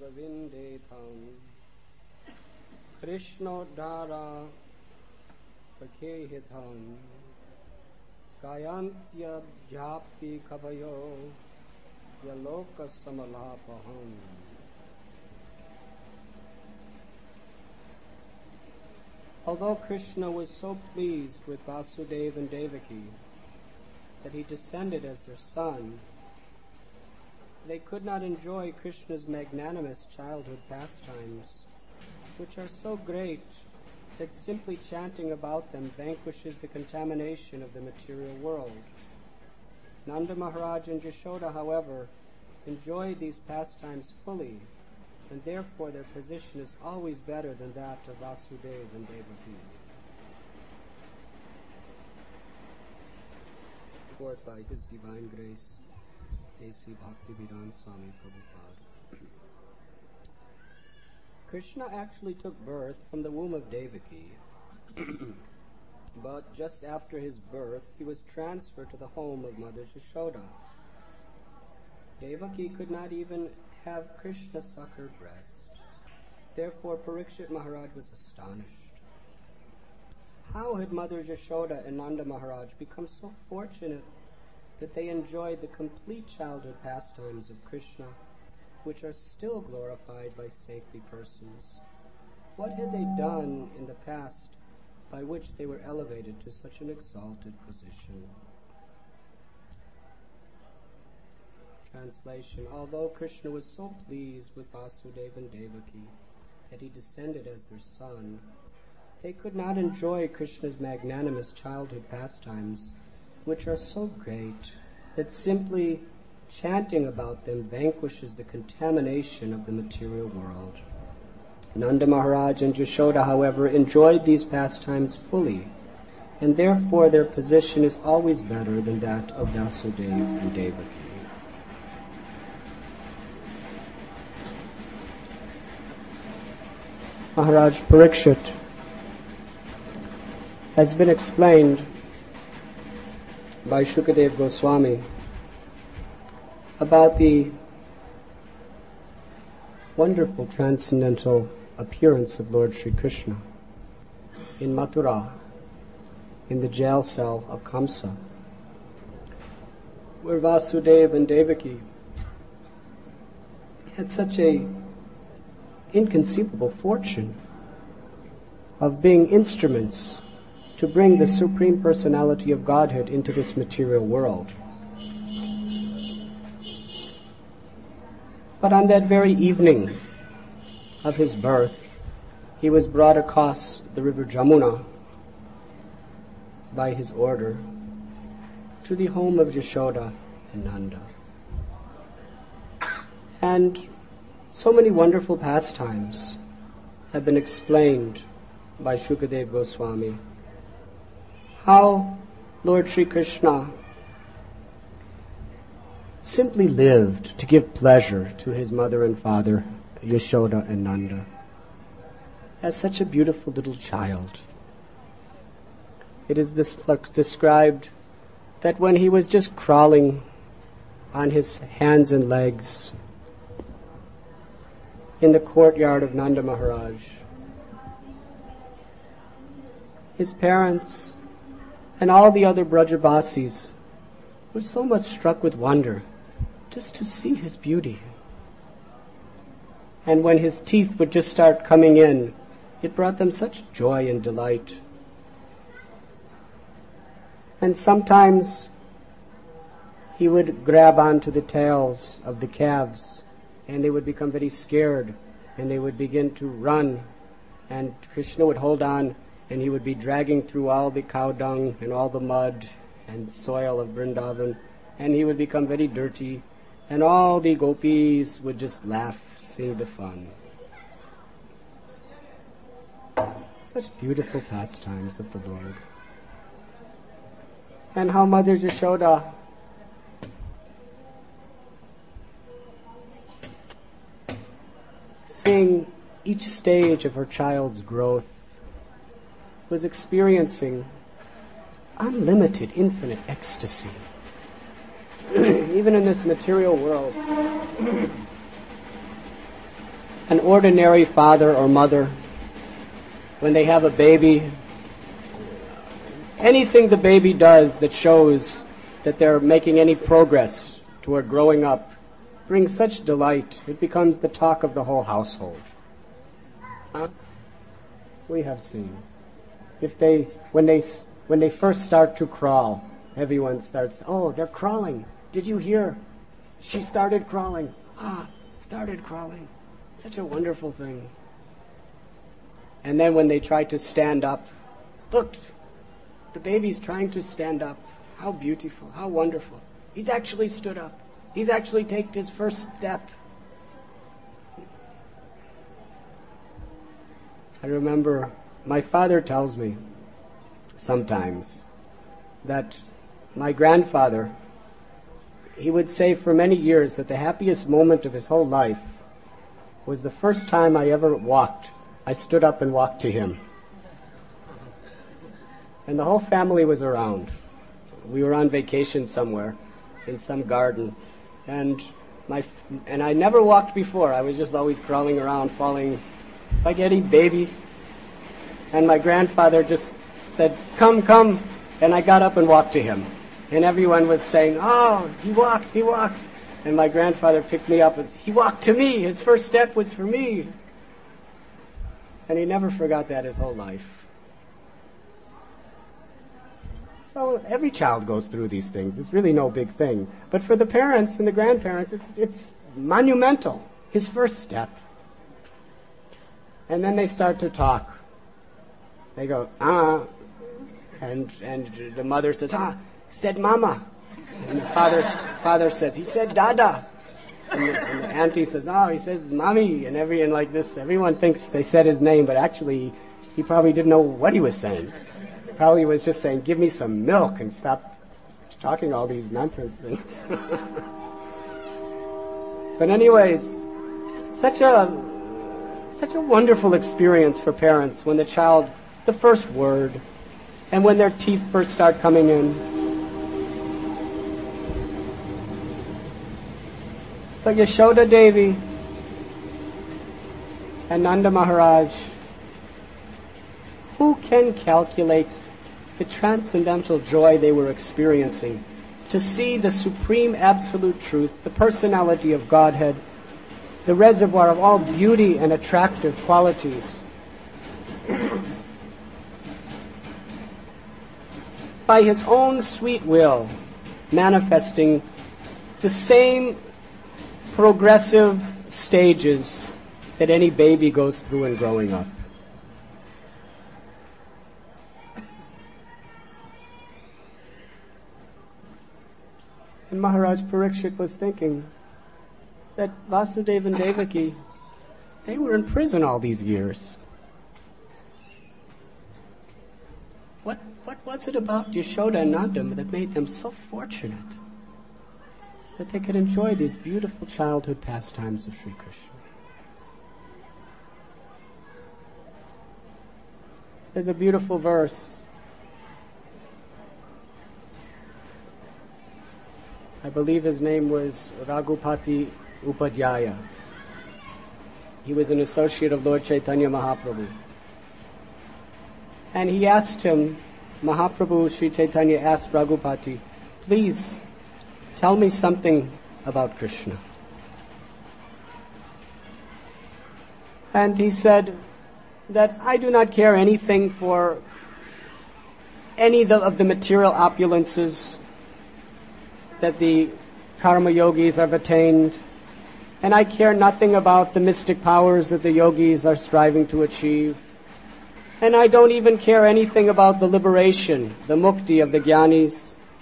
Vrindetam Krishnodhara Pakehitam Gayantya Jhapti Kavayo Yaloka Samalapaham. Although Krishna was so pleased with Vasudeva and Devaki that he descended as their son, they could not enjoy Krishna's magnanimous childhood pastimes, which are so great that simply chanting about them vanquishes the contamination of the material world. Nanda Maharaj and Yashoda, however, enjoyed these pastimes fully, and therefore their position is always better than that of Vasudeva and Devaki. Support by His Divine Grace, A.C. Bhaktivedanta Swami Prabhupada. Krishna actually took birth from the womb of Devaki, but just after his birth he was transferred to the home of Mother Yashoda. Devaki could not even have Krishna suck her breast. Therefore Parikshit Maharaj was astonished. How had Mother Yashoda and Nanda Maharaj become so fortunate that they enjoyed the complete childhood pastimes of Krishna, which are still glorified by saintly persons? What had they done in the past by which they were elevated to such an exalted position? Translation: although Krishna was so pleased with Vasudeva and Devaki that he descended as their son, they could not enjoy Krishna's magnanimous childhood pastimes, which are so great that simply chanting about them vanquishes the contamination of the material world. Nanda Maharaj and Yashoda, however, enjoyed these pastimes fully, and therefore their position is always better than that of Vasudeva and Devaki. Maharaj Parikshit has been explained by Shukadeva Goswami about the wonderful transcendental appearance of Lord Sri Krishna in Mathura, in the jail cell of Kamsa, where Vasudeva and Devaki had such a inconceivable fortune of being instruments to bring the Supreme Personality of Godhead into this material world. But on that very evening of his birth, he was brought across the river Jamuna by his order to the home of Yashoda and Nanda. And so many wonderful pastimes have been explained by Shukadeva Goswami. How Lord Sri Krishna simply lived to give pleasure to his mother and father, Yashoda and Nanda, as such a beautiful little child. It is described that when he was just crawling on his hands and legs in the courtyard of Nanda Maharaj, his parents and all the other Brajabasis were so much struck with wonder just to see his beauty. And when his teeth would just start coming in, it brought them such joy and delight. And sometimes he would grab onto the tails of the calves, and they would become very scared, and they would begin to run, and Krishna would hold on, and he would be dragging through all the cow dung and all the mud and soil of Vrindavan, and he would become very dirty, and all the gopis would just laugh, see the fun. Such beautiful pastimes of the Lord. And how Mother Yashoda seeing each stage of her child's growth was experiencing unlimited, infinite ecstasy. Even in this material world, an ordinary father or mother, when they have a baby, anything the baby does that shows that they're making any progress toward growing up brings such delight. It becomes the talk of the whole household. We have seen. When they first start to crawl, everyone starts, oh, they're crawling. Did you hear? She started crawling. Started crawling. Such a wonderful thing. And then when they try to stand up, look, the baby's trying to stand up. How beautiful, how wonderful. He's actually stood up. He's actually taken his first step. I remember my father tells me sometimes that my grandfather, he would say for many years that the happiest moment of his whole life was the first time I ever walked. I stood up and walked to him. And the whole family was around. We were on vacation somewhere in some garden. And I never walked before. I was just always crawling around, falling like any baby. And my grandfather just said, come, come. And I got up and walked to him. And everyone was saying, oh, he walked. And my grandfather picked me up and he walked to me. His first step was for me. And he never forgot that his whole life. So every child goes through these things. It's really no big thing. But for the parents and the grandparents, it's monumental. His first step. And then they start to talk. They go, and the mother says, said mama. And the father says, he said dada. And the auntie says, he says mommy. And like this, everyone thinks they said his name, but actually he probably didn't know what he was saying. Probably was just saying, give me some milk and stop talking all these nonsense things. But anyways, such a wonderful experience for parents when the child, the first word, and when their teeth first start coming in. But Yashoda Devi and Nanda Maharaj, who can calculate the transcendental joy they were experiencing to see the supreme absolute truth, the personality of Godhead, the reservoir of all beauty and attractive qualities. By his own sweet will, manifesting the same progressive stages that any baby goes through in growing up. And Maharaj Parikshit was thinking that Vasudeva and Devaki, they were in prison all these years. What was it about Yashoda and Nanda that made them so fortunate that they could enjoy these beautiful childhood pastimes of Sri Krishna? There's a beautiful verse. I believe his name was Raghupati Upadhyaya. He was an associate of Lord Chaitanya Mahaprabhu. And he asked him, Mahaprabhu Sri Chaitanya asked Raghupati, please tell me something about Krishna. And he said that I do not care anything for any of the material opulences that the karma yogis have attained, and I care nothing about the mystic powers that the yogis are striving to achieve, and I don't even care anything about the liberation, the mukti of the jnanis.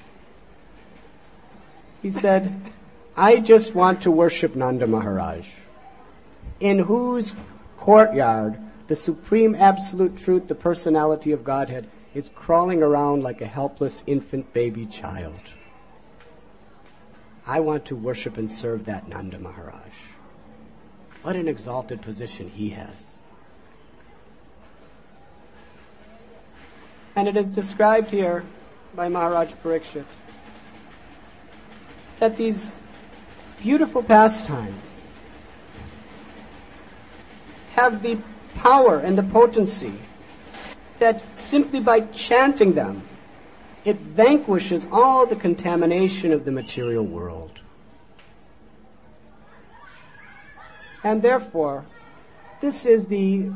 He said, I just want to worship Nanda Maharaj, in whose courtyard the supreme absolute truth, the personality of Godhead, is crawling around like a helpless infant baby child. I want to worship and serve that Nanda Maharaj. What an exalted position he has. And it is described here by Maharaj Parikshit that these beautiful pastimes have the power and the potency that simply by chanting them, it vanquishes all the contamination of the material world. And therefore, this is the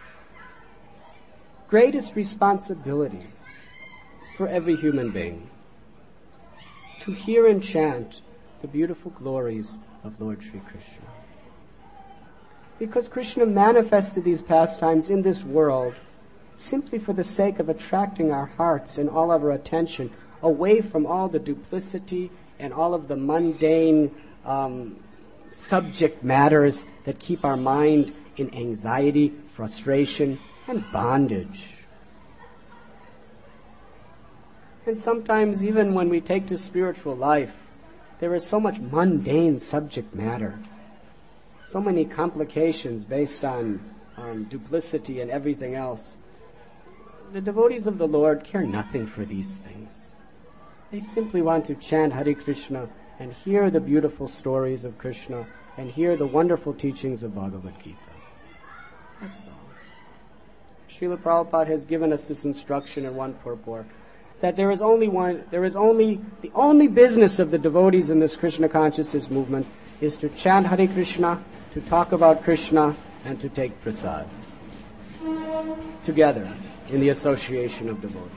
greatest responsibility for every human being, to hear and chant the beautiful glories of Lord Sri Krishna. Because Krishna manifested these pastimes in this world simply for the sake of attracting our hearts and all of our attention away from all the duplicity and all of the mundane subject matters that keep our mind in anxiety, frustration, and bondage. And sometimes even when we take to spiritual life, there is so much mundane subject matter, so many complications based on duplicity and everything else. The devotees of the Lord care nothing for these things. They simply want to chant Hare Krishna and hear the beautiful stories of Krishna and hear the wonderful teachings of Bhagavad Gita. That's all. Srila Prabhupada has given us this instruction in one purport, that the only business of the devotees in this Krishna consciousness movement is to chant Hare Krishna, to talk about Krishna, and to take prasad together in the association of devotees.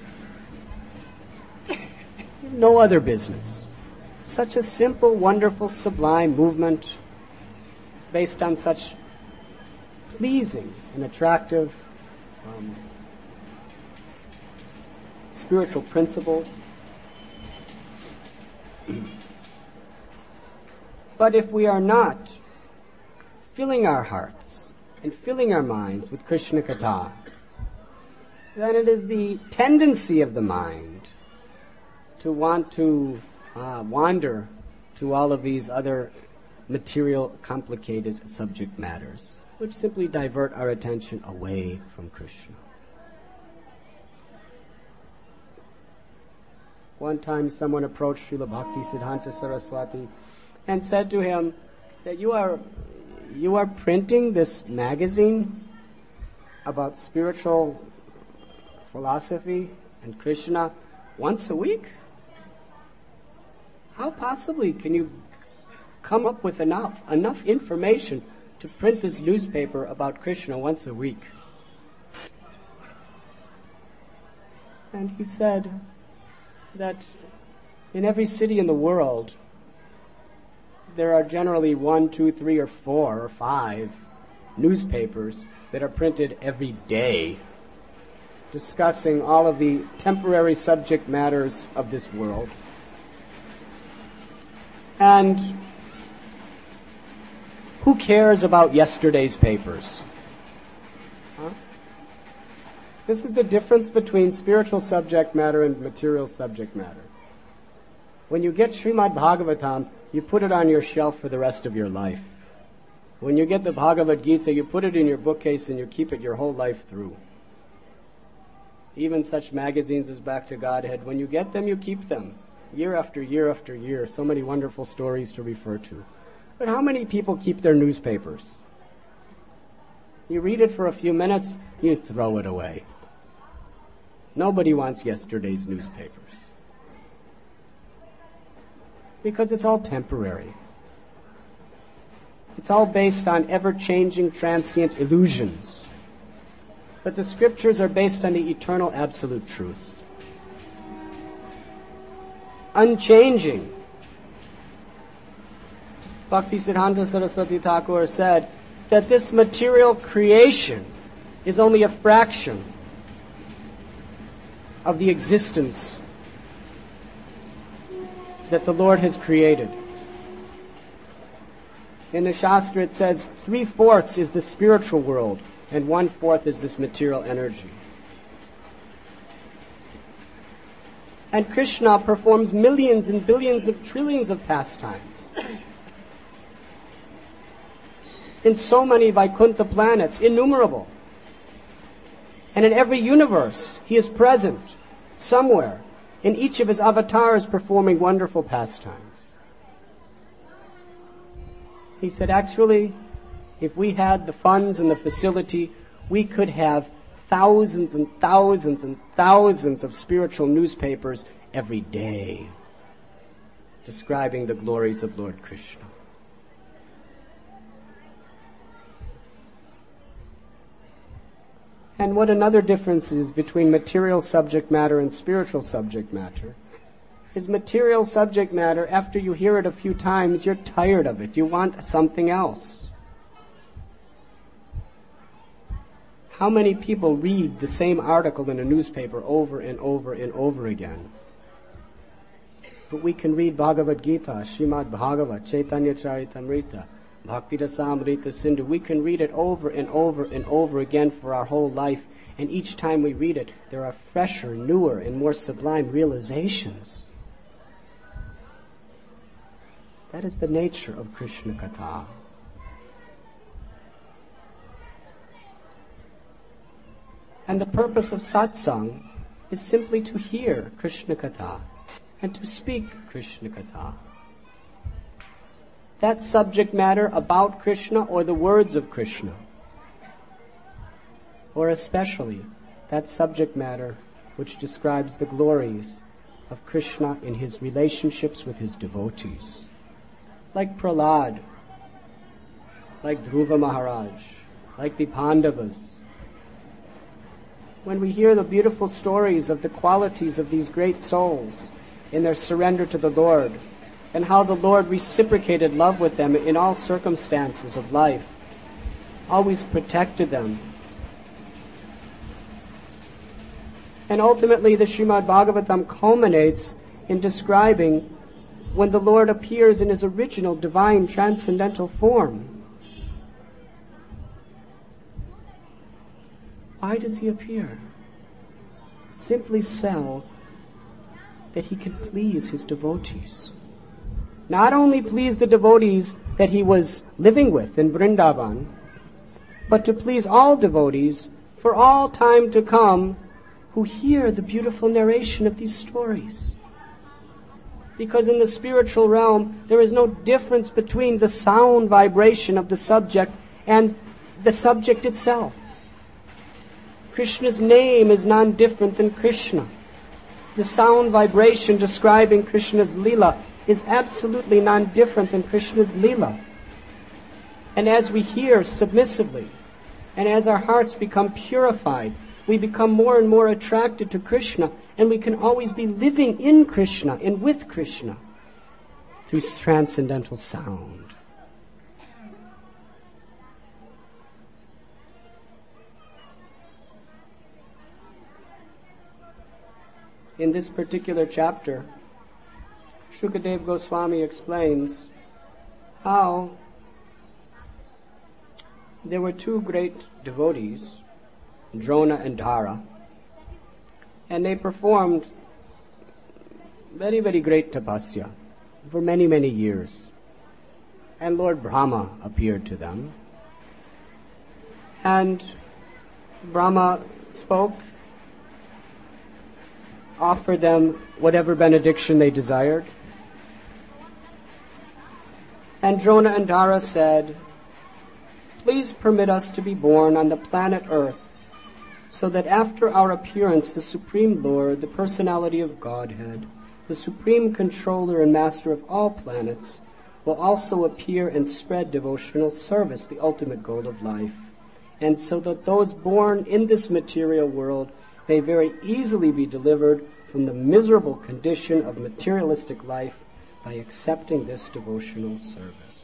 No other business. Such a simple, wonderful, sublime movement based on such pleasing and attractive spiritual principles. But if we are not filling our hearts and filling our minds with Krishna Katha, then it is the tendency of the mind to want to wander to all of these other material, complicated subject matters, which simply divert our attention away from Krishna. One time someone approached Srila Bhakti Siddhanta Saraswati and said to him that you are printing this magazine about spiritual philosophy and Krishna once a week? How possibly can you come up with enough information to print this newspaper about Krishna once a week? And he said that in every city in the world, there are generally 1, 2, 3, or 4, or 5 newspapers that are printed every day discussing all of the temporary subject matters of this world. And who cares about yesterday's papers? Huh? This is the difference between spiritual subject matter and material subject matter. When you get Srimad Bhagavatam, you put it on your shelf for the rest of your life. When you get the Bhagavad Gita, you put it in your bookcase and you keep it your whole life through. Even such magazines as Back to Godhead, when you get them, you keep them. Year after year after year, so many wonderful stories to refer to. But how many people keep their newspapers? You read it for a few minutes, you throw it away. Nobody wants yesterday's newspapers. Because it's all temporary. It's all based on ever-changing, transient illusions. But the scriptures are based on the eternal absolute truth. Unchanging. Bhakti Siddhanta Saraswati Thakur said that this material creation is only a fraction of the existence that the Lord has created. In the Shastra it says 3/4 is the spiritual world and 1/4 is this material energy. And Krishna performs millions and billions of trillions of pastimes in so many Vaikuntha planets, innumerable. And in every universe, he is present somewhere in each of his avatars performing wonderful pastimes. He said, actually, If we had the funds and the facility, we could have thousands and thousands and thousands of spiritual newspapers every day describing the glories of Lord Krishna. And what another difference is between material subject matter and spiritual subject matter is material subject matter, after you hear it a few times, you're tired of it. You want something else. How many people read the same article in a newspaper over and over and over again? But we can read Bhagavad Gita, Srimad Bhagavat, Chaitanya Charitamrita, Bhakti Rasamrita Sindhu. We can read it over and over and over again for our whole life. And each time we read it, there are fresher, newer, and more sublime realizations. That is the nature of Krishna Katha. And the purpose of satsang is simply to hear Krishna Katha and to speak Krishna Katha. That subject matter about Krishna or the words of Krishna, or especially that subject matter which describes the glories of Krishna in his relationships with his devotees, like Prahlad, like Dhruva Maharaj, like the Pandavas. When we hear the beautiful stories of the qualities of these great souls in their surrender to the Lord, and how the Lord reciprocated love with them in all circumstances of life, always protected them. And ultimately the Srimad Bhagavatam culminates in describing when the Lord appears in his original divine transcendental form. Why does he appear? Simply so that he can please his devotees. Not only please the devotees that he was living with in Vrindavan, but to please all devotees for all time to come who hear the beautiful narration of these stories. Because in the spiritual realm, there is no difference between the sound vibration of the subject and the subject itself. Krishna's name is non-different than Krishna. The sound vibration describing Krishna's Leela is absolutely non-different than Krishna's Leela. And as we hear submissively, and as our hearts become purified, we become more and more attracted to Krishna, and we can always be living in Krishna and with Krishna through transcendental sound. In this particular chapter, Shukadeva Goswami explains how there were two great devotees, Drona and Dhara, and they performed very, very great tapasya for many, many years. And Lord Brahma appeared to them. And Brahma spoke, offered them whatever benediction they desired. And Drona and Dhara said, "Please permit us to be born on the planet Earth, so that after our appearance, the Supreme Lord, the personality of Godhead, the Supreme Controller and Master of all planets, will also appear and spread devotional service, the ultimate goal of life, and so that those born in this material world may very easily be delivered from the miserable condition of materialistic life by accepting this devotional service."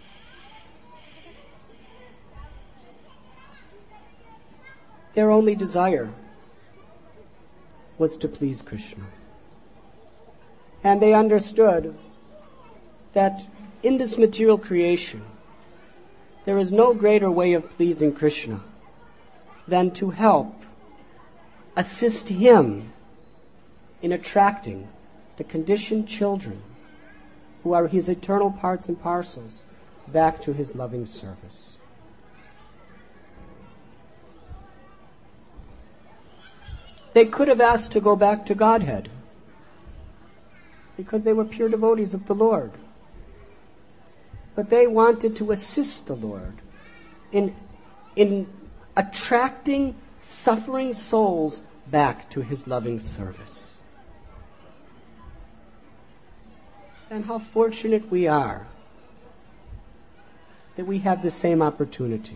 Their only desire was to please Krishna. And they understood that in this material creation, there is no greater way of pleasing Krishna than to help, assist him in attracting the conditioned children who are his eternal parts and parcels back to his loving service. They could have asked to go back to Godhead because they were pure devotees of the Lord. But they wanted to assist the Lord in attracting suffering souls back to his loving service. And how fortunate we are that we have the same opportunity.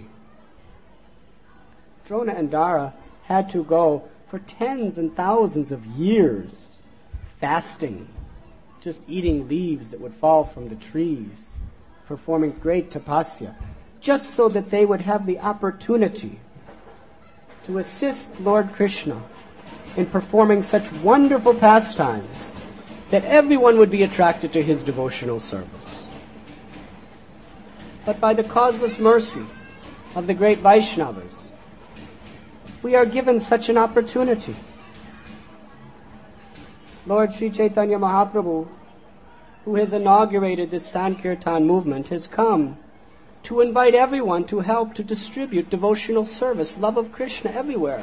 Drona and Dara had to go for tens and thousands of years fasting, just eating leaves that would fall from the trees, performing great tapasya, just so that they would have the opportunity to assist Lord Krishna in performing such wonderful pastimes that everyone would be attracted to his devotional service. But by the causeless mercy of the great Vaishnavas, we are given such an opportunity. Lord Sri Chaitanya Mahaprabhu, who has inaugurated this Sankirtan movement, has come to invite everyone to help to distribute devotional service, love of Krishna everywhere.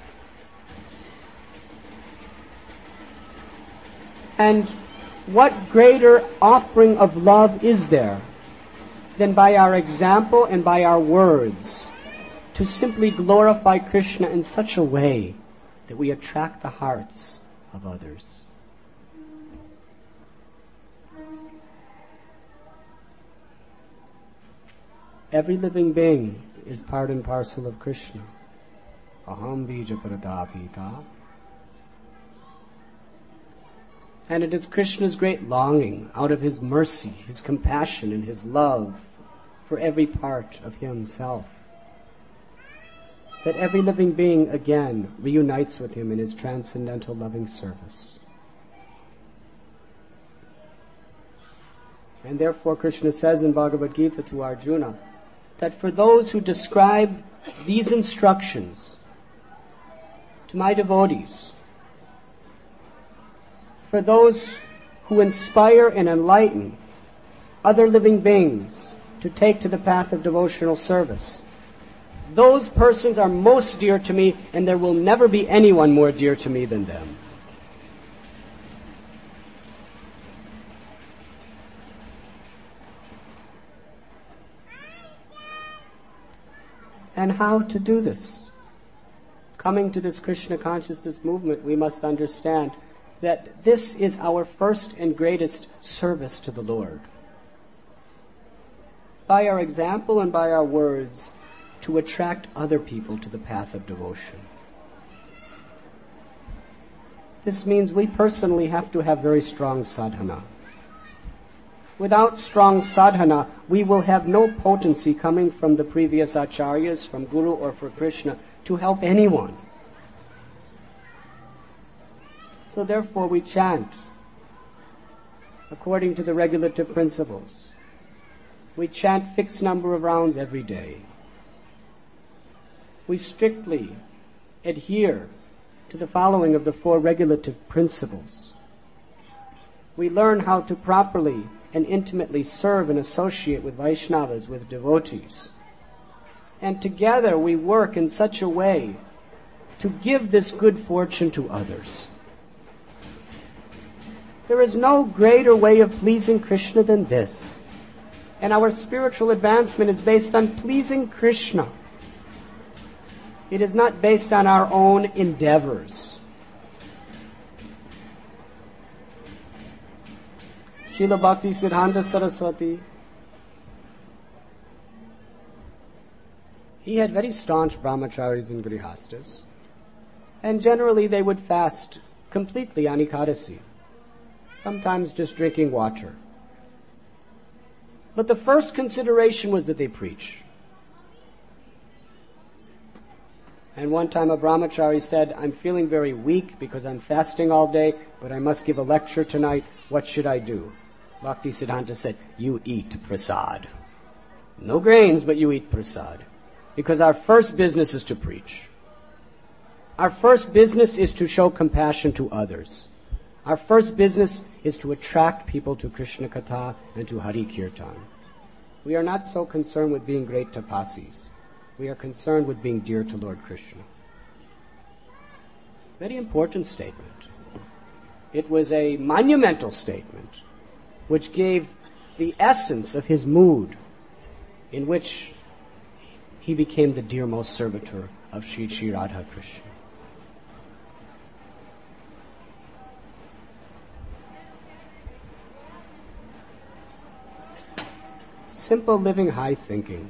And what greater offering of love is there than by our example and by our words to simply glorify Krishna in such a way that we attract the hearts of others. Every living being is part and parcel of Krishna. Aham bija pradapita. And it is Krishna's great longing, out of his mercy, his compassion, and his love for every part of himself, that every living being again reunites with him in his transcendental loving service. And therefore Krishna says in Bhagavad Gita to Arjuna that for those who describe these instructions to my devotees, for those who inspire and enlighten other living beings to take to the path of devotional service, those persons are most dear to me, and there will never be anyone more dear to me than them. And how to do this? Coming to this Krishna consciousness movement, we must understand that this is our first and greatest service to the Lord. By our example and by our words, to attract other people to the path of devotion. This means we personally have to have very strong sadhana. Without strong sadhana, we will have no potency coming from the previous acharyas, from Guru or for Krishna, to help anyone. So therefore we chant according to the regulative principles. We chant fixed number of rounds every day. We strictly adhere to the following of the 4 regulative principles. We learn how to properly and intimately serve and associate with Vaishnavas, with devotees. And together we work in such a way to give this good fortune to others. There is no greater way of pleasing Krishna than this. And our spiritual advancement is based on pleasing Krishna. It is not based on our own endeavors. Srila Bhakti Siddhanta Saraswati, he had very staunch brahmacharis and grihastas, and generally they would fast completely on Ekadasi, sometimes just drinking water. But the first consideration was that they preach. And one time a brahmachari said, I'm feeling very weak because I'm fasting all day, but I must give a lecture tonight. What should I do? Bhakti Siddhanta said, you eat prasad. No grains, but you eat prasad. Because our first business is to preach. Our first business is to show compassion to others. Our first business is to attract people to Krishna Katha and to Hari Kirtan. We are not so concerned with being great tapasis. We are concerned with being dear to Lord Krishna. Very important statement. It was a monumental statement which gave the essence of his mood, in which he became the dearmost servitor of Sri Sri Radha Krishna. Simple living, high thinking.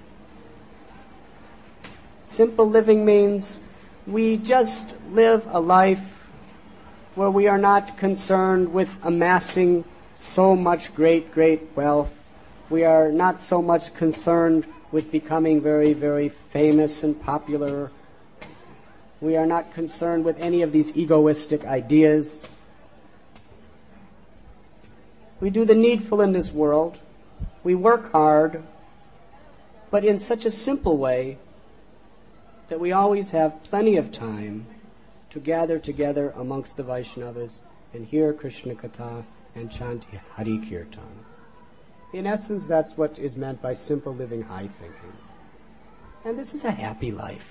Simple living means we just live a life where we are not concerned with amassing so much great, great wealth. We are not so much concerned with becoming very, very famous and popular. We are not concerned with any of these egoistic ideas. We do the needful in this world. We work hard, but in such a simple way that we always have plenty of time to gather together amongst the Vaishnavas and hear Krishna Katha and chant Hari Kirtan. In essence, that's what is meant by simple living, high thinking. And this is a happy life.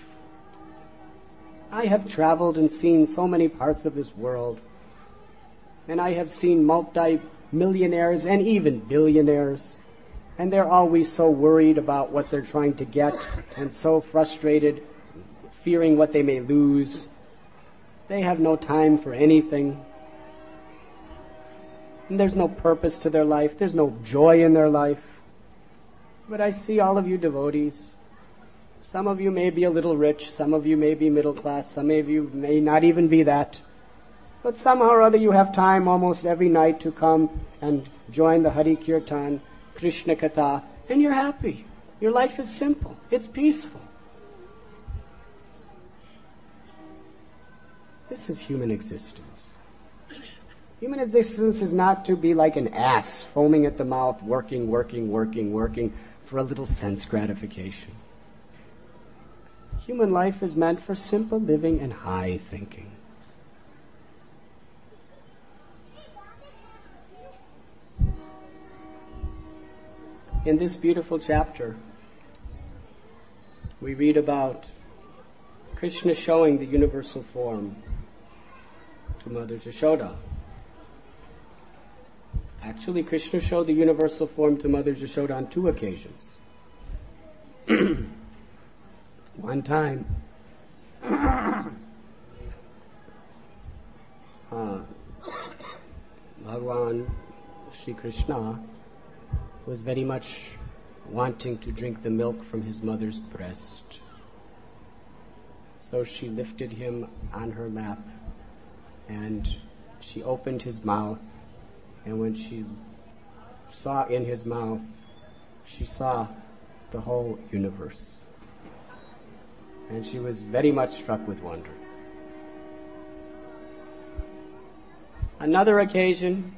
I have traveled and seen so many parts of this world, and I have seen multi-millionaires and even billionaires, and they're always so worried about what they're trying to get and so frustrated, fearing what they may lose. They have no time for anything. And there's no purpose to their life. There's no joy in their life. But I see all of you devotees. Some of you may be a little rich. Some of you may be middle class. Some of you may not even be that. But somehow or other you have time almost every night to come and join the Hari Kirtan, Krishna Katha, and you're happy. Your life is simple. It's peaceful. This is human existence. Human existence is not to be like an ass foaming at the mouth, working for a little sense gratification. Human life is meant for simple living and high thinking. In this beautiful chapter, we read about Krishna showing the universal form to Mother Yashoda. Actually, Krishna showed the universal form to Mother Yashoda on 2 occasions. One time, Bhagavan Sri Krishna was very much wanting to drink the milk from his mother's breast. So she lifted him on her lap and she opened his mouth, and when she saw in his mouth, she saw the whole universe. And she was very much struck with wonder. Another occasion,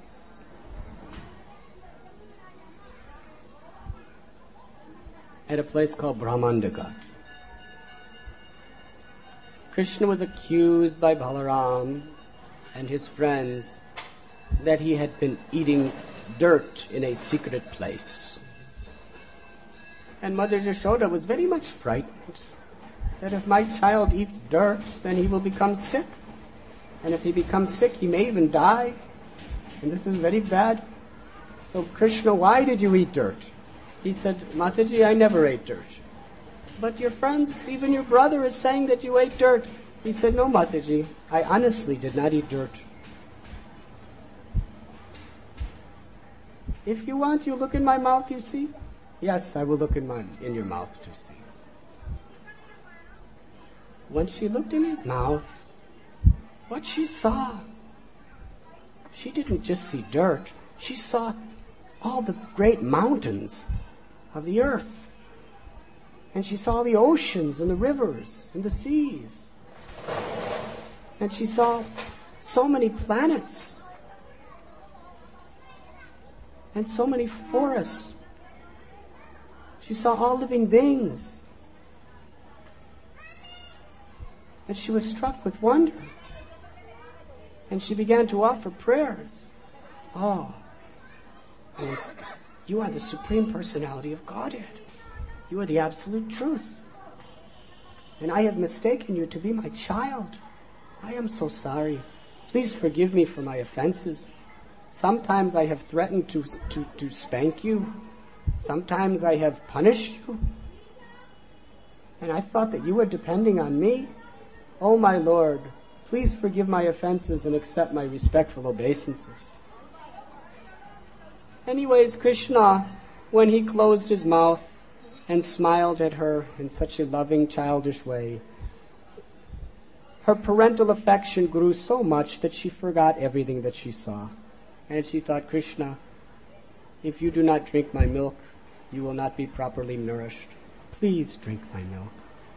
at a place called Brahmandagat. Krishna was accused by Balaram and his friends that he had been eating dirt in a secret place. And Mother Yashoda was very much frightened that if my child eats dirt, then he will become sick. And if he becomes sick, he may even die. And this is very bad. So Krishna, why did you eat dirt? He said, Mataji, I never ate dirt. But your friends, even your brother, is saying that you ate dirt. He said, no, Mataji, I honestly did not eat dirt. If you want, you look in my mouth, you see? Yes, I will look in your mouth to see. When she looked in his mouth, what she saw, she didn't just see dirt. She saw all the great mountains of the earth. And she saw the oceans and the rivers and the seas. And she saw so many planets and so many forests. She saw all living beings. And she was struck with wonder. And she began to offer prayers. Oh, you are the Supreme Personality of Godhead. You are the absolute truth. And I have mistaken you to be my child. I am so sorry. Please forgive me for my offenses. Sometimes I have threatened to spank you. Sometimes I have punished you. And I thought that you were depending on me. Oh, my Lord, please forgive my offenses and accept my respectful obeisances. Anyways, Krishna, when he closed his mouth and smiled at her in such a loving, childish way, her parental affection grew so much that she forgot everything that she saw. And she thought, Krishna, if you do not drink my milk, you will not be properly nourished. Please drink my milk.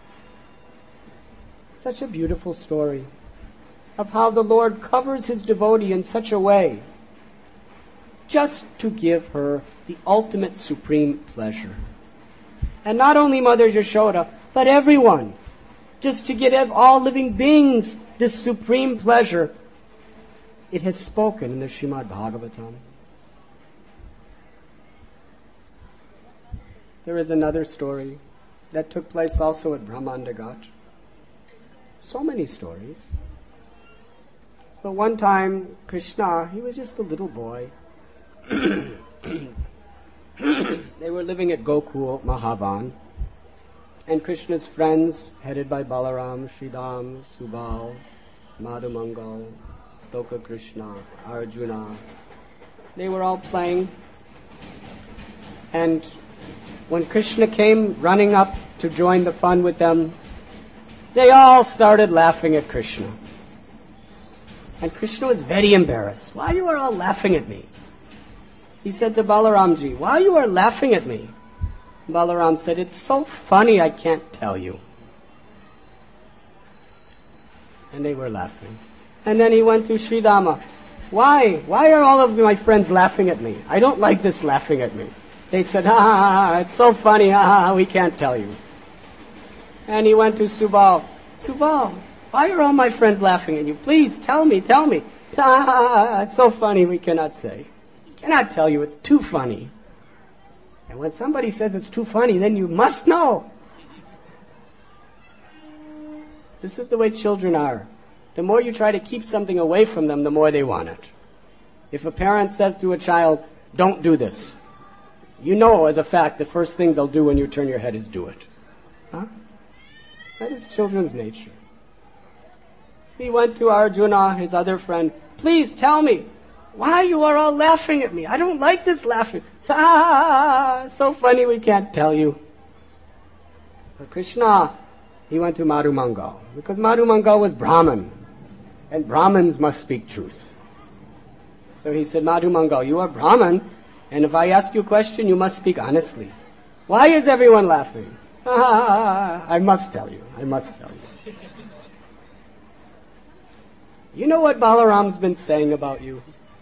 Such a beautiful story of how the Lord covers his devotee in such a way just to give her the ultimate supreme pleasure. And not only Mother Yashoda, but everyone, just to give all living beings this supreme pleasure. It has spoken in the Srimad Bhagavatam. There is another story that took place also at Brahmandagat. So many stories. But one time, Krishna, he was just a little boy. They were living at Gokul Mahavan. And Krishna's friends, headed by Balaram, Sridham, Subal, Madhumangal, Stoka Krishna, Arjuna, they were all playing. And when Krishna came running up to join the fun with them, they all started laughing at Krishna. And Krishna was very embarrassed. Why you are all laughing at me? He said to Balaramji, why you are laughing at me? Balaram said, it's so funny I can't tell you. And they were laughing. And then he went to Sridhama. Why? Why are all of my friends laughing at me? I don't like this laughing at me. They said, it's so funny, we can't tell you. And he went to Subal. Subal, why are all my friends laughing at you? Please, tell me. It's so funny, we cannot say. Cannot tell you, it's too funny. And when somebody says it's too funny, then you must know. This is the way children are. The more you try to keep something away from them, the more they want it. If a parent says to a child, don't do this, you know as a fact the first thing they'll do when you turn your head is do it. Huh? That is children's nature. He went to Arjuna, his other friend. Please tell me, why you are all laughing at me? I don't like this laughing. So funny we can't tell you. So Krishna, he went to Madhumangal, because Madhumangal was Brahman, and Brahmins must speak truth. So he said, Madhumangal, you are Brahman, and if I ask you a question, you must speak honestly. Why is everyone laughing? I must tell you. You know what Balaram's been saying about you?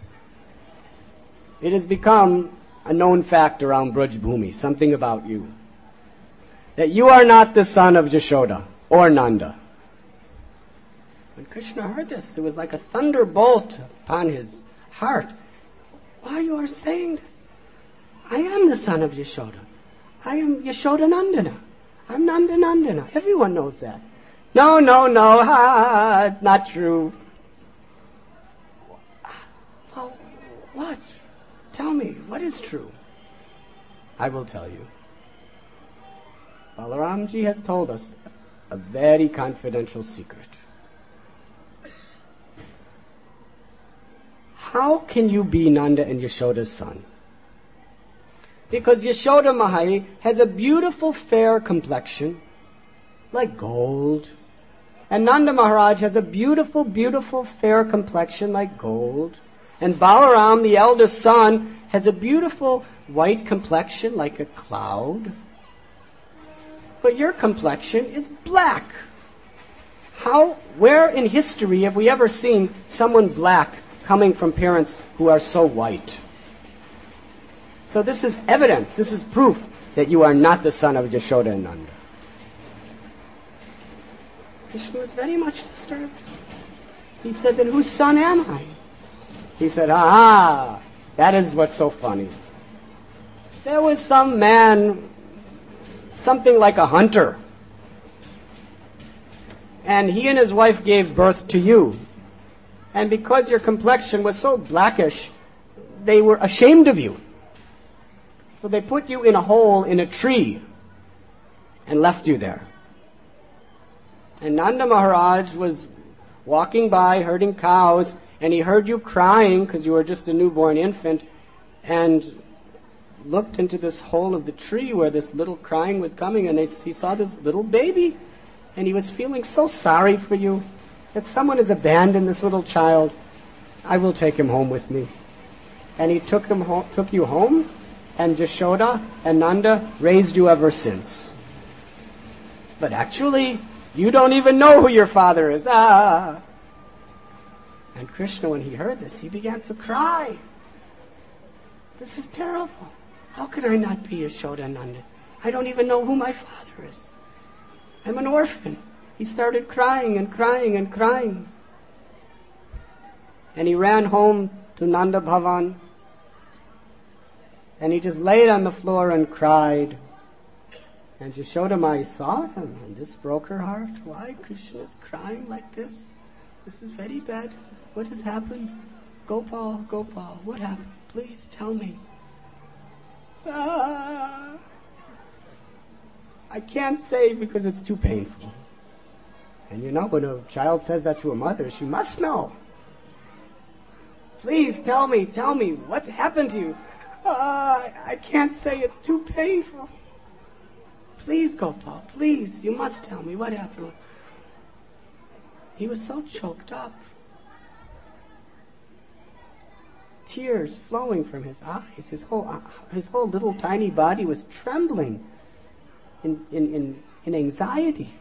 It has become a known fact around Braj Bhumi, something about you. That you are not the son of Yashoda or Nanda. When Krishna heard this, it was like a thunderbolt upon his heart. Why you are saying this? I am the son of Yashoda. I am Yashoda Nandana. I'm Nanda Nandana. Everyone knows that. No, it's not true. Well, what? Tell me, what is true? I will tell you. Balaramji has told us a very confidential secret. How can you be Nanda and Yashoda's son? Because Yashoda Mahai has a beautiful fair complexion, like gold. And Nanda Maharaj has a beautiful, beautiful fair complexion like gold. And Balaram, the eldest son, has a beautiful white complexion like a cloud. But your complexion is black. Where in history have we ever seen someone black coming from parents who are so white? So this is evidence, this is proof that you are not the son of Yashoda and Nanda. Krishna was very much disturbed. He said, then whose son am I? He said, that is what's so funny. There was some man, something like a hunter, and he and his wife gave birth to you. And because your complexion was so blackish, they were ashamed of you. So they put you in a hole in a tree and left you there. And Nanda Maharaj was walking by, herding cows, and he heard you crying because you were just a newborn infant, and looked into this hole of the tree where this little crying was coming, and he saw this little baby, and he was feeling so sorry for you that someone has abandoned this little child. I will take him home with me. And he took you home, and Yashoda and Nanda raised you ever since. But actually, you don't even know who your father is. And Krishna, when he heard this, he began to cry. This is terrible. How could I not be Yashoda and Nanda? I don't even know who my father is. I'm an orphan. He started crying and crying and crying. And he ran home to Nanda Bhavan. And he just laid on the floor and cried. And Yashoda Mai saw him, and this broke her heart. Why? Krishna is crying like this? This is very bad. What has happened? Gopal, what happened? Please tell me. I can't say because it's too painful. And you know, when a child says that to a mother, she must know. Please tell me, what happened to you? I can't say, it's too painful. Please, Gopal, please, you must tell me what happened. He was so choked up. Tears flowing from his eyes. His whole little tiny body was trembling in anxiety.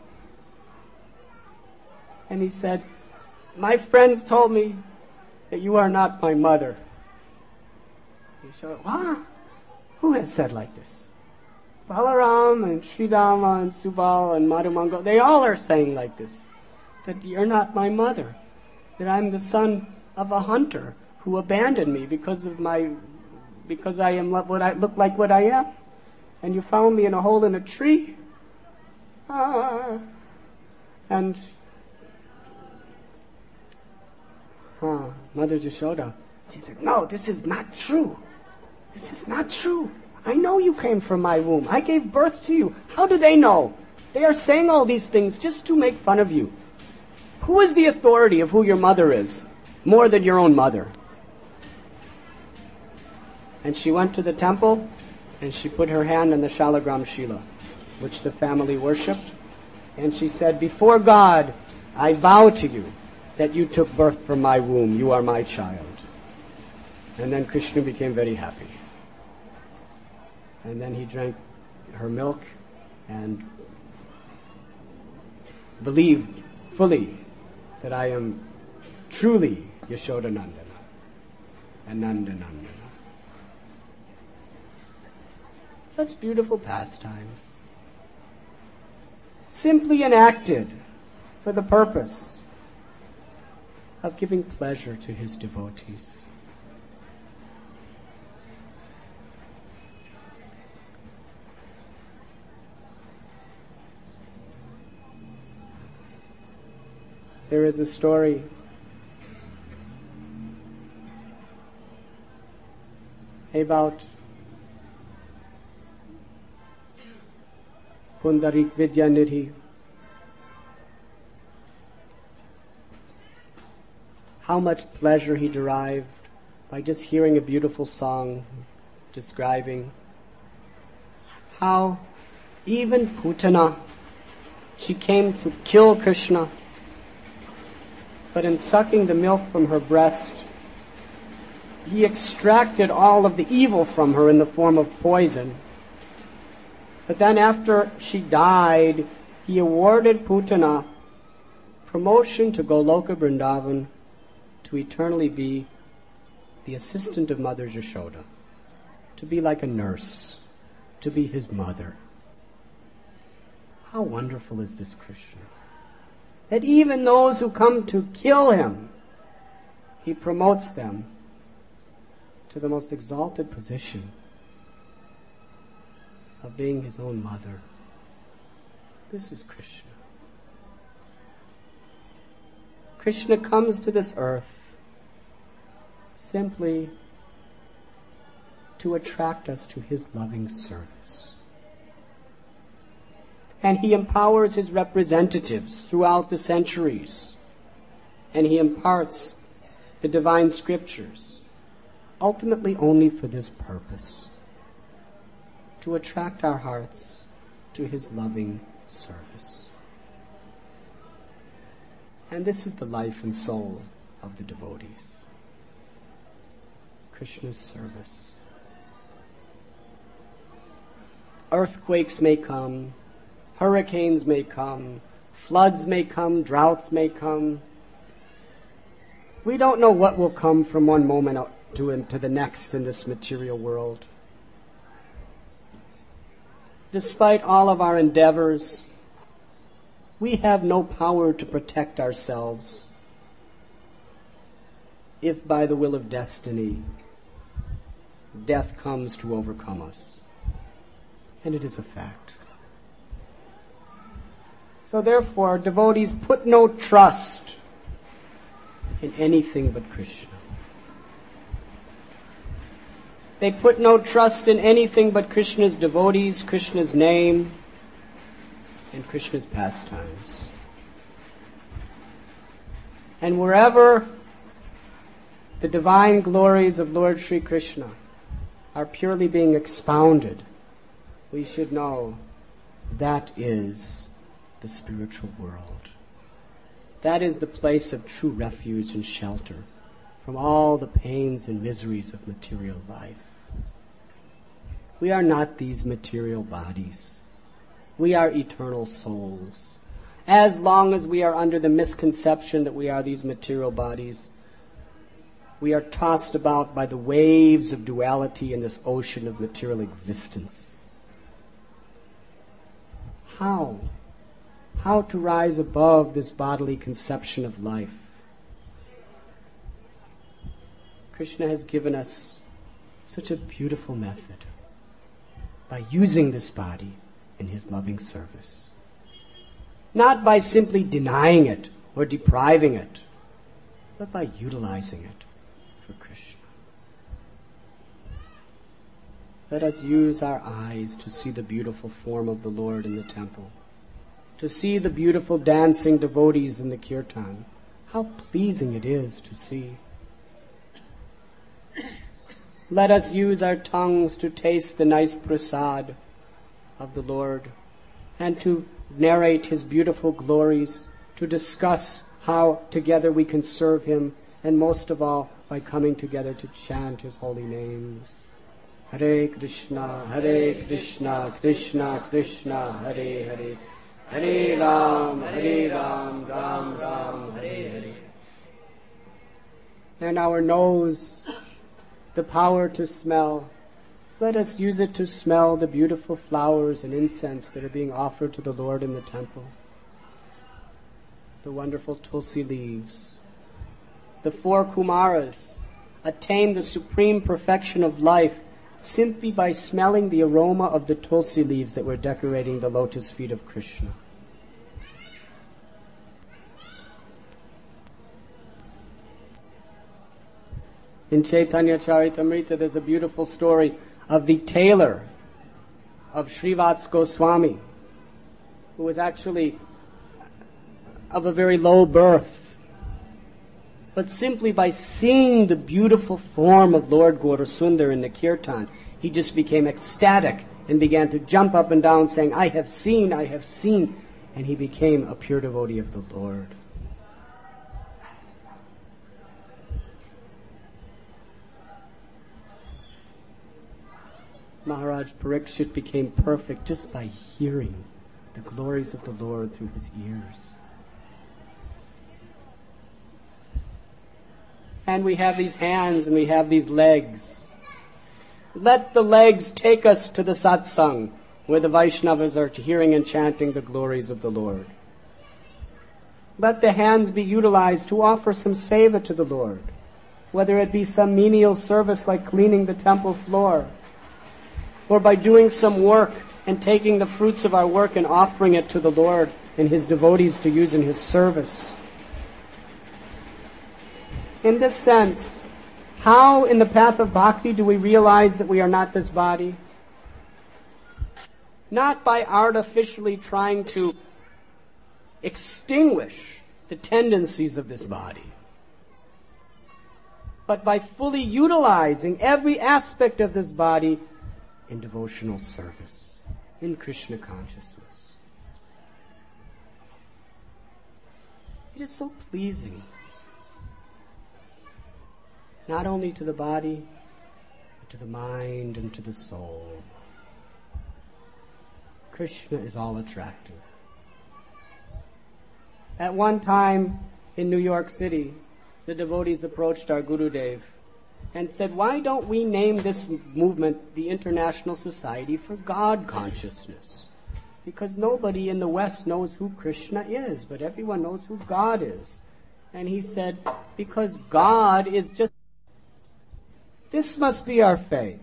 And he said, my friends told me that you are not my mother. He said, what? Who has said like this? Balaram and Sridhama and Subal and Madhumangal, they all are saying like this, that you're not my mother, that I'm the son of a hunter who abandoned me because I am what I look like what I am, and you found me in a hole in a tree. And Mother Yashoda, she said, no, this is not true. This is not true. I know you came from my womb. I gave birth to you. How do they know? They are saying all these things just to make fun of you. Who is the authority of who your mother is, more than your own mother? And she went to the temple, and she put her hand on the Shalagram Shila, which the family worshipped, and she said, before God, I vow to you that you took birth from my womb. You are my child. And then Krishna became very happy. And then he drank her milk and believed fully that I am truly Yashoda Nandana and Nanda Nandana. Such beautiful pastimes. Simply enacted for the purpose of giving pleasure to his devotees. There is a story about Pundarik Vidyanidhi. How much pleasure he derived by just hearing a beautiful song describing how even Putana, she came to kill Krishna, but in sucking the milk from her breast, he extracted all of the evil from her in the form of poison. But then after she died, he awarded Putana promotion to Goloka Vrindavan to eternally be the assistant of Mother Yashoda, to be like a nurse, to be his mother. How wonderful is this Krishna? That even those who come to kill him, he promotes them to the most exalted position of being his own mother. This is Krishna. Krishna comes to this earth simply to attract us to his loving service. And he empowers his representatives throughout the centuries. And he imparts the divine scriptures, ultimately only for this purpose, to attract our hearts to his loving service. And this is the life and soul of the devotees. Krishna's service. Earthquakes may come, hurricanes may come, floods may come, droughts may come. We don't know what will come from one moment to the next in this material world. Despite all of our endeavors, we have no power to protect ourselves if by the will of destiny death comes to overcome us. And it is a fact. So therefore, devotees put no trust in anything but Krishna. They put no trust in anything but Krishna's devotees, Krishna's name, and Krishna's pastimes. And wherever the divine glories of Lord Sri Krishna are purely being expounded, we should know that is the spiritual world. That is the place of true refuge and shelter from all the pains and miseries of material life. We are not these material bodies. We are eternal souls. As long as we are under the misconception that we are these material bodies, we are tossed about by the waves of duality in this ocean of material existence. How to rise above this bodily conception of life? Krishna has given us such a beautiful method by using this body in his loving service. Not by simply denying it or depriving it, but by utilizing it for Krishna. Let us use our eyes to see the beautiful form of the Lord in the temple, to see the beautiful dancing devotees in the kirtan. How pleasing it is to see. Let us use our tongues to taste the nice prasad of the Lord and to narrate his beautiful glories, to discuss how together we can serve him, and most of all by coming together to chant his holy names. Hare Krishna, Krishna Krishna, Hare Hare, Hare Ram, Ram Ram, Hare Hare. And our nose, the power to smell, let us use it to smell the beautiful flowers and incense that are being offered to the Lord in the temple. The wonderful tulsi leaves. The 4 Kumaras attain the supreme perfection of life simply by smelling the aroma of the tulsi leaves that were decorating the lotus feet of Krishna. In Chaitanya Charitamrita, there's a beautiful story of the tailor of Srivats Goswami, who was actually of a very low birth. But simply by seeing the beautiful form of Lord Gaurasundar in the kirtan, he just became ecstatic and began to jump up and down saying, I have seen, and he became a pure devotee of the Lord. Maharaj Parikshit became perfect just by hearing the glories of the Lord through his ears. And we have these hands and we have these legs. Let the legs take us to the satsang, where the Vaishnavas are hearing and chanting the glories of the Lord. Let the hands be utilized to offer some seva to the Lord, whether it be some menial service like cleaning the temple floor, or by doing some work and taking the fruits of our work and offering it to the Lord and his devotees to use in his service. In this sense, how in the path of bhakti do we realize that we are not this body? not by artificially trying to extinguish the tendencies of this body, but by fully utilizing every aspect of this body in devotional service, in Krishna consciousness. It is so pleasing, not only to the body, but to the mind and to the soul. Krishna is all attractive. At one time in New York City, the devotees approached our Gurudev and said, why don't we name this movement the International Society for God Consciousness? Because nobody in the West knows who Krishna is, but everyone knows who God is. And he said, because God is just... This must be our faith,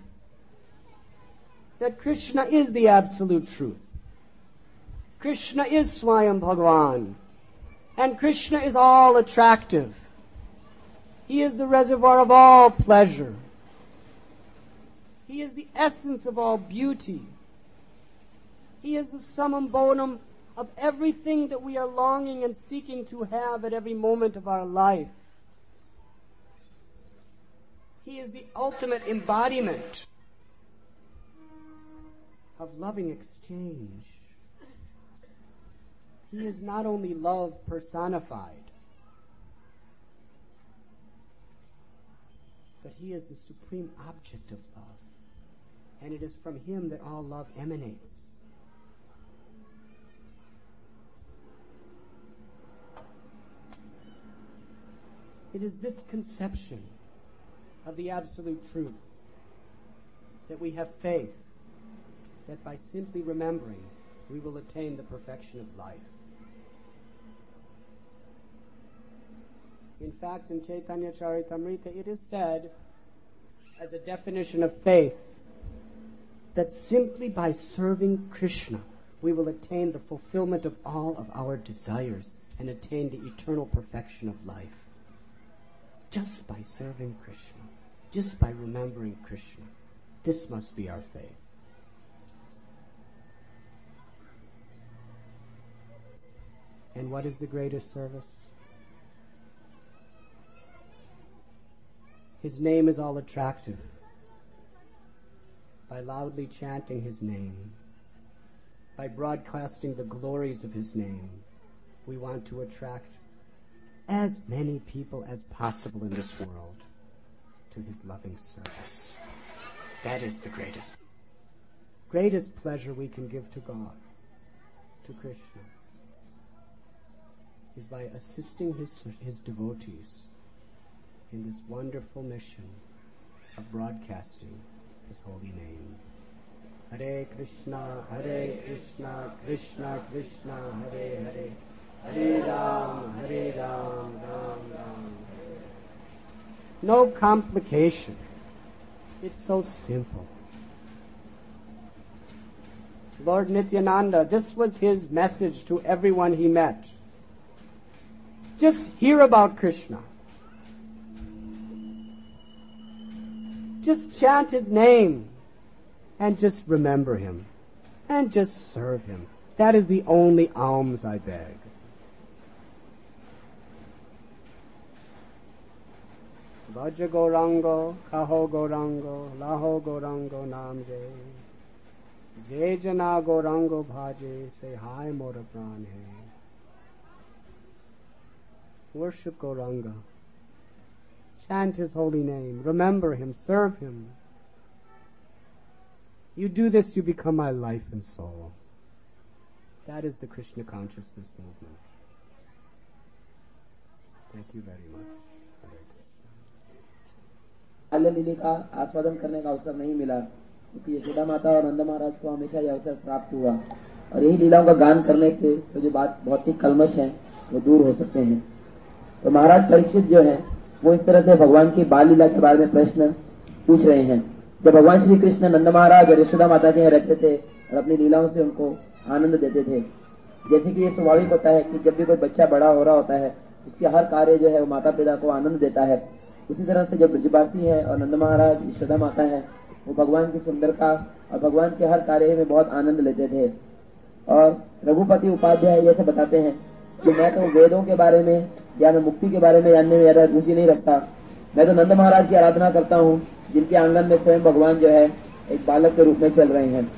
that Krishna is the absolute truth. Krishna is Swayam Bhagavan, and Krishna is all attractive. He is the reservoir of all pleasure. He is the essence of all beauty. He is the summum bonum of everything that we are longing and seeking to have at every moment of our life. He is the ultimate embodiment of loving exchange. He is not only love personified, but He is the supreme object of love. And it is from Him that all love emanates. It is this conception of the absolute truth that we have faith that by simply remembering we will attain the perfection of life. In fact, in Chaitanya Charitamrita, it is said as a definition of faith that simply by serving Krishna we will attain the fulfillment of all of our desires and attain the eternal perfection of life. Just by serving Krishna, just by remembering Krishna. This must be our faith. And what is the greatest service? His name is all attractive. By loudly chanting His name, by broadcasting the glories of His name, we want to attract as many people as possible in this world to His loving service. That is the greatest pleasure we can give to God, to Krishna, is by assisting His devotees in this wonderful mission of broadcasting His holy name. Hare Krishna, Krishna Krishna, Hare Hare, Hare Ram, Ram Ram. Hare. No complication. It's so simple. Lord Nityananda, this was his message to everyone he met. Just hear about Krishna. Just chant His name and just remember Him and just serve Him. That is the only alms I beg. Bhaja Gaurango, Kaho Gaurango, Laho Gaurango Namje. Je Jana Gaurango Bhaje, say hi Mora Pran hai. Worship Gauranga. Chant His holy name. Remember Him. Serve Him. You do this, you become my life and soul. That is the Krishna consciousness movement. Thank you very much. बाल्य लीला का आस्वादन करने का अवसर नहीं मिला, क्योंकि यशोदा माता और नंद महाराज को हमेशा यह अवसर प्राप्त हुआ और यही लीलाओं का गान करने से तो जो बात भौतिक कलमश है वो दूर हो सकते हैं। तो महाराज परीक्षित जो है वो इस तरह से भगवान की बाल लीला के बारे में प्रश्न पूछ रहे हैं। जब भगवान श्री कृष्ण नंद महाराज और यशोदा माता के यहाँ रहते थे और अपनी लीलाओं से उनको आनंद देते थे, जैसे कि ये स्वाभाविक होता है कि जब भी कोई बच्चा बड़ा हो रहा होता है उसके हर कार्य जो है वो माता पिता को आनंद देता है, उसी तरह से जब ब्रजवासी है और नंद महाराज यशोदा माता है वो भगवान की सुंदरता और भगवान के हर कार्य में बहुत आनंद लेते थे। और रघुपति उपाध्याय जैसे बताते हैं कि मैं तो वेदों के बारे में या मैं मुक्ति के बारे में जानने में ज्यादा रुचि नहीं रखता। मैं तो नंद महाराज की आराधना करता हूँ, जिनके आंगन में स्वयं भगवान जो है एक बालक के रूप में चल रहे हैं।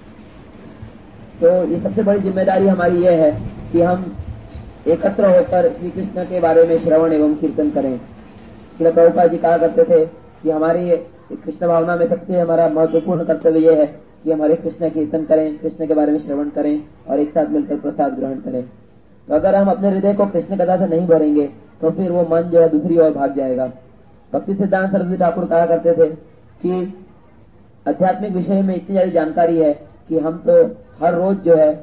तो ये सबसे बड़ी जिम्मेदारी हमारी ये है कि हम एकत्र होकर श्री कृष्ण के बारे में श्रवण एवं कीर्तन करें। श्री प्रभुपाद जी कहा करते थे कि हमारी कृष्ण भावना में सबसे हमारा महत्वपूर्ण कर्तव्य ये है कि हम हरे कृष्ण कीर्तन करें, कृष्ण के बारे में श्रवण करें और एक साथ मिलकर प्रसाद ग्रहण करें। तो अगर हम अपने हृदय को कृष्ण कथा से नहीं भरेंगे तो फिर वो मन जो है दूसरी ओर भाग जाएगा। भक्ति सिद्धांत सरस्वती ठाकुर कहा करते थे कि आध्यात्मिक विषय में इतनी ज्यादा जानकारी है कि हम तो हर रोज जो है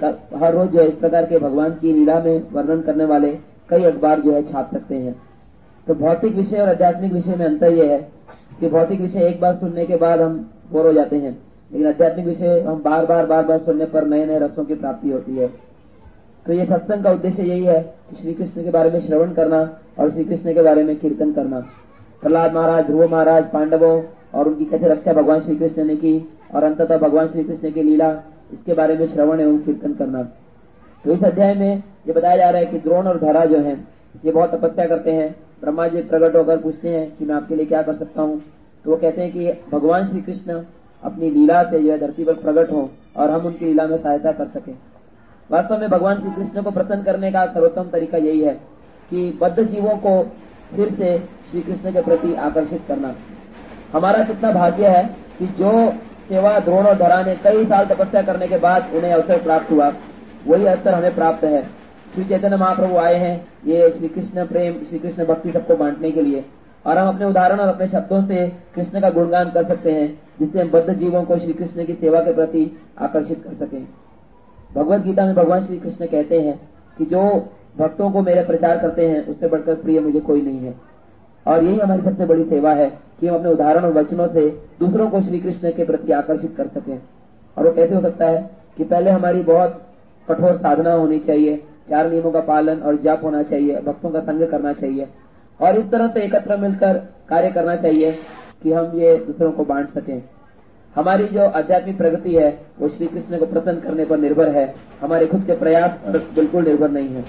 इस प्रकार के भगवान की लीला में वर्णन करने वाले कई अखबार जो है छाप सकते हैं। तो भौतिक विषय और आध्यात्मिक विषय में अंतर यह है कि भौतिक विषय एक बार सुनने के बाद हम बोर हो जाते हैं, लेकिन आध्यात्मिक विषय हम बार बार सुनने पर नए नए रसों की प्राप्ति होती है। तो ये सत्संग का उद्देश्य यही है कि श्री कृष्ण के बारे में श्रवण करना और श्री कृष्ण के बारे में कीर्तन करना। प्रहलाद महाराज, ध्रुव महाराज, पांडवों और उनकी कैसे रक्षा भगवान श्री कृष्ण ने की और अंततः भगवान श्री कृष्ण की लीला, इसके बारे में श्रवण एवं कीर्तन करना। तो इस अध्याय में ये बताया जा रहा है कि द्रोण और धरा जो है ये बहुत तपस्या करते हैं। ब्रह्मा जी प्रकट होकर पूछते हैं कि मैं आपके लिए क्या कर सकता हूँ। तो वो कहते हैं कि भगवान श्री कृष्ण अपनी लीला से जो है धरती पर प्रकट हो और हम उनकी लीला में सहायता कर सकें। वास्तव में भगवान श्री कृष्ण को प्रसन्न करने का सर्वोत्तम तरीका यही है कि बद्ध जीवों को फिर से श्री कृष्ण के प्रति आकर्षित करना। हमारा कितना भाग्य है कि जो सेवा द्रोण और धरा ने कई साल तपस्या करने के बाद उन्हें अवसर प्राप्त हुआ, वही अवसर हमें प्राप्त है। श्री चैतन्य महाप्रभु आए हैं ये श्री कृष्ण प्रेम, श्री कृष्ण भक्ति सबको बांटने के लिए, और हम अपने उदाहरण और अपने शब्दों से कृष्ण का गुणगान कर सकते हैं, जिससे हम बद्ध जीवों को श्री कृष्ण की सेवा के प्रति आकर्षित कर सकें। भगवत गीता में भगवान श्री कृष्ण कहते हैं कि जो भक्तों को मेरे प्रचार करते हैं उससे बढ़कर प्रिय मुझे कोई नहीं है। और यही हमारी सबसे बड़ी सेवा है कि हम अपने उदाहरण और वचनों से दूसरों को श्री कृष्ण के प्रति आकर्षित कर सकें। और वो कैसे हो सकता है कि पहले हमारी बहुत कठोर साधना होनी चाहिए, 4 नियमों का पालन और जाप होना चाहिए, भक्तों का संग करना चाहिए और इस तरह से एकत्र मिलकर कार्य करना चाहिए कि हम ये दूसरों को बांट सकें। हमारी जो आध्यात्मिक प्रगति है वो श्री कृष्ण को प्रसन्न करने पर निर्भर है, हमारे खुद के प्रयास पर बिल्कुल निर्भर नहीं है।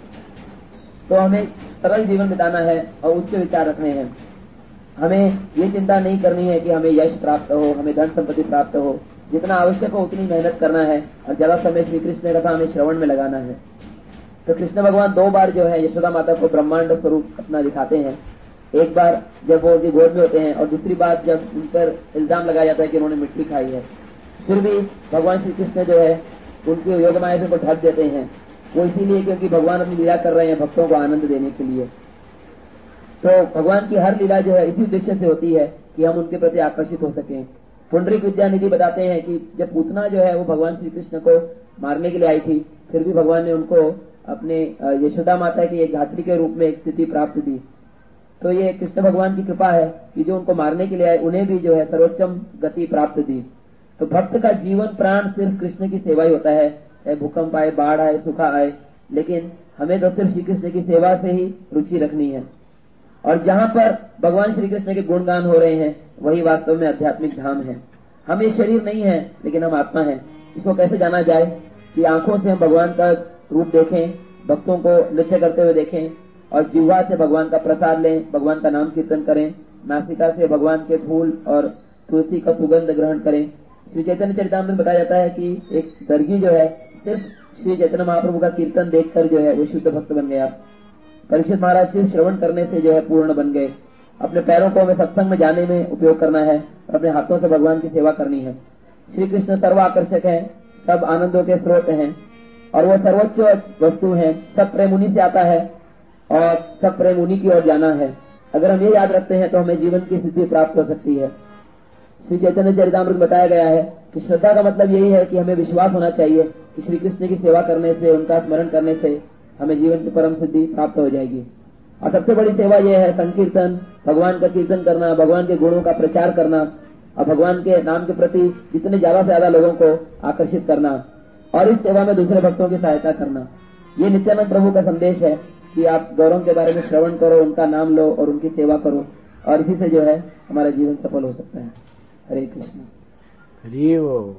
तो हमें सरल जीवन बिताना है और उच्च विचार रखने हैं। हमें ये चिंता नहीं करनी है कि हमें यश प्राप्त हो, हमें धन संपत्ति प्राप्त हो। जितना आवश्यक हो उतनी मेहनत करना है और ज्यादा समय श्री कृष्ण कथा हमें श्रवण में लगाना है। तो कृष्ण भगवान 2 बार जो है यशोदा माता को ब्रह्मांड स्वरूप अपना दिखाते हैं। एक बार जब वो उनकी गोद में होते हैं और दूसरी बार जब उन पर इल्जाम लगाया जाता है कि उन्होंने मिट्टी खाई है। फिर भी भगवान श्री कृष्ण जो है उनकी योगमाया से को ढक देते हैं, वो इसीलिए क्योंकि भगवान अपनी लीला कर रहे हैं भक्तों को आनंद देने के लिए। तो भगवान की हर लीला जो है इसी उद्देश्य से होती है कि हम उनके प्रति आकर्षित हो सकें। पुंडरीक विद्यानिधि बताते हैं कि जब पूतना जो है वो भगवान श्री कृष्ण को मारने के लिए आई थी, फिर भी भगवान ने उनको अपने यशोदा माता की एक धात्री के रूप में एक स्थिति प्राप्त दी। तो ये कृष्ण भगवान की कृपा है कि जो उनको मारने के लिए आए उन्हें भी जो है सर्वोच्चम गति प्राप्त दी। तो भक्त का जीवन प्राण सिर्फ कृष्ण की सेवा ही होता है, चाहे भूकंप आए, बाढ़ आए, सूखा आए, लेकिन हमें तो सिर्फ श्री कृष्ण की सेवा से ही रुचि रखनी है। और जहाँ पर भगवान श्री कृष्ण के गुणगान हो रहे हैं वही वास्तव में आध्यात्मिक धाम है। हम ये शरीर नहीं है लेकिन हम आत्मा है। इसको कैसे जाना जाए कि आंखों से हम भगवान का रूप देखें, भक्तों को नृत्य करते हुए देखें और जिह्वा से भगवान का प्रसाद लें, भगवान का नाम कीर्तन करें, नासिका से भगवान के फूल और तुलसी का सुगंध ग्रहण करें। श्री चैतन्य चरितामृत में बताया जाता है कि एक दर्गी जो है सिर्फ श्री चैतन्य महाप्रभु का कीर्तन देखकर जो है वो शुद्ध भक्त बन गया। परीक्षित महाराज सिर्फ श्रवण करने से जो है पूर्ण बन गए। अपने पैरों को हमें सत्संग में जाने में उपयोग करना है और अपने हाथों से भगवान की सेवा करनी है। श्री कृष्ण सर्वाकर्षक है, सब आनंदों के स्रोत हैं और वो सर्वोच्च वस्तु है। सब प्रेम उन्हीं से आता है और सब प्रेम उन्हीं की ओर जाना है। अगर हम ये याद रखते हैं तो हमें जीवन की सिद्धि प्राप्त हो सकती है। श्री चैतन्य चरितामृत बताया गया है कि श्रद्धा का मतलब यही है कि हमें विश्वास होना चाहिए कि श्री कृष्ण की सेवा करने से, उनका स्मरण करने से हमें जीवन की परम सिद्धि प्राप्त हो जाएगी। और सबसे बड़ी सेवा यह है संकीर्तन, भगवान का कीर्तन करना, भगवान के गुणों का प्रचार करना और भगवान के नाम के प्रति जितने ज्यादा से ज्यादा लोगों को आकर्षित करना और इस सेवा में दूसरे भक्तों की सहायता करना। ये नित्यानंद प्रभु का संदेश है कि आप गौरों के बारे में श्रवण करो, उनका नाम लो और उनकी सेवा करो और इसी से जो है हमारा जीवन सफल हो सकता है। हरे कृष्ण। हरि बोल।